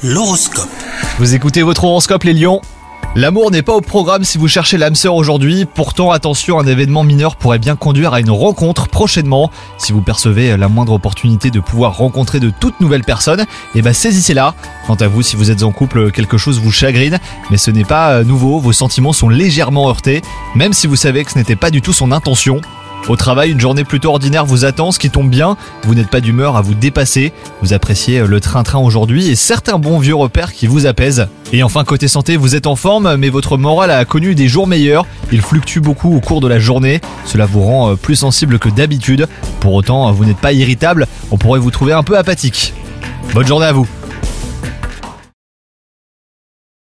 L'horoscope. Vous écoutez votre horoscope les lions. L'amour n'est pas au programme si vous cherchez l'âme sœur aujourd'hui. Pourtant, attention, un événement mineur pourrait bien conduire à une rencontre prochainement. Si vous percevez la moindre opportunité de pouvoir rencontrer de toutes nouvelles personnes, saisissez-la. Quant à vous, si vous êtes en couple, quelque chose vous chagrine, mais ce n'est pas nouveau, vos sentiments sont légèrement heurtés, même si vous savez que ce n'était pas du tout son intention. Au travail, une journée plutôt ordinaire vous attend, ce qui tombe bien. Vous n'êtes pas d'humeur à vous dépasser. Vous appréciez le train-train aujourd'hui et certains bons vieux repères qui vous apaisent. Et enfin, côté santé, vous êtes en forme, mais votre morale a connu des jours meilleurs. Il fluctue beaucoup au cours de la journée. Cela vous rend plus sensible que d'habitude. Pour autant, vous n'êtes pas irritable. On pourrait vous trouver un peu apathique. Bonne journée à vous.